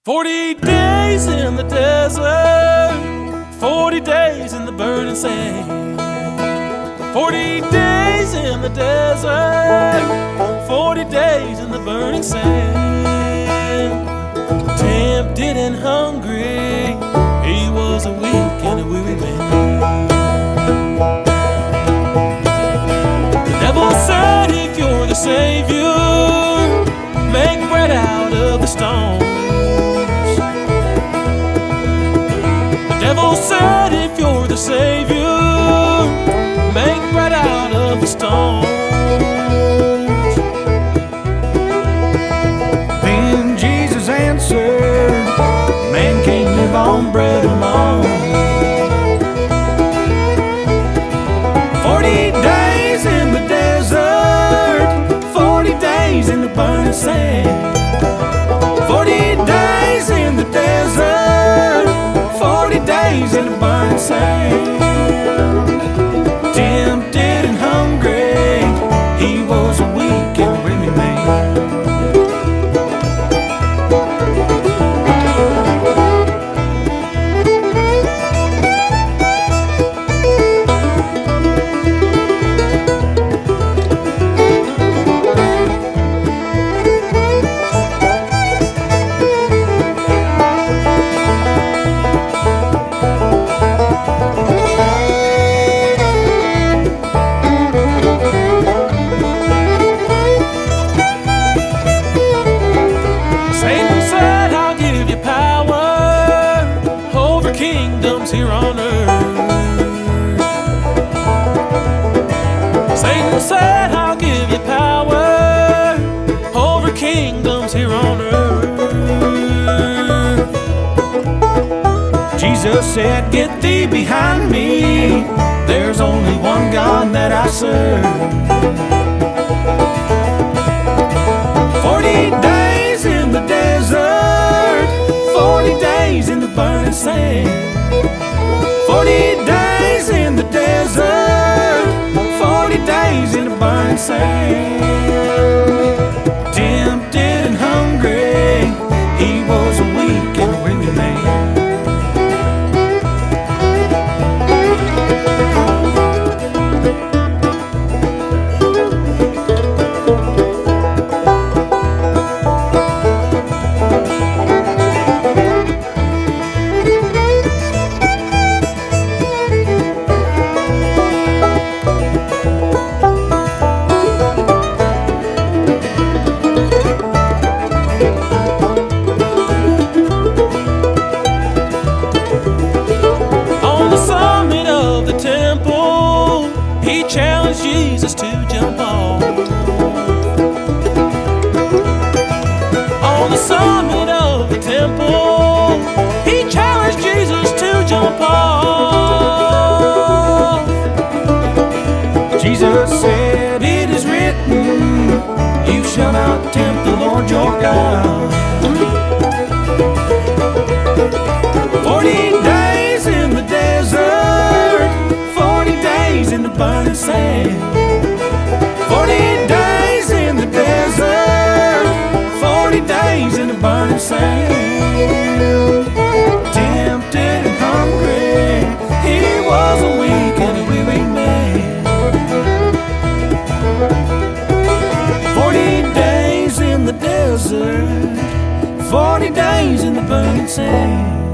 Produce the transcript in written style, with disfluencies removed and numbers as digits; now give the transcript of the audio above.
40 days in the desert, 40 days in the burning sand. 40 days in the desert, 40 days in the burning sand. Tempted and hungry, he was a weak and a weary man. The devil said, if you're the Savior, make bread out of the stones. The devil said, if you're the Savior, make bread out of the stones. Then Jesus answered, man can't live on bread alone. 40 days in the desert, 40 days in the burning sand. 40 days in the desert, 40 days in the burning sand. Tempted and hungry, he was a weak and weary man. Kingdoms here on earth. Satan said, I'll give you power over kingdoms here on earth. Jesus said, get thee behind me, there's only one God that I serve. 40 days in the desert, 40 days in the burning sand. 40 days in the desert, 40 days in the burning sand. Tempted and hungry, he was a weak and weary man. He challenged Jesus to jump off. On the summit of the temple, he challenged Jesus to jump off. Jesus said, it is written, you shall not tempt the Lord your God. 40 days in the desert, 40 days in the burning sand. 40 days in the desert, 40 days in the burning sand. Tempted and hungry, he was a weak and a weary man. 40 days in the desert, 40 days in the burning sand.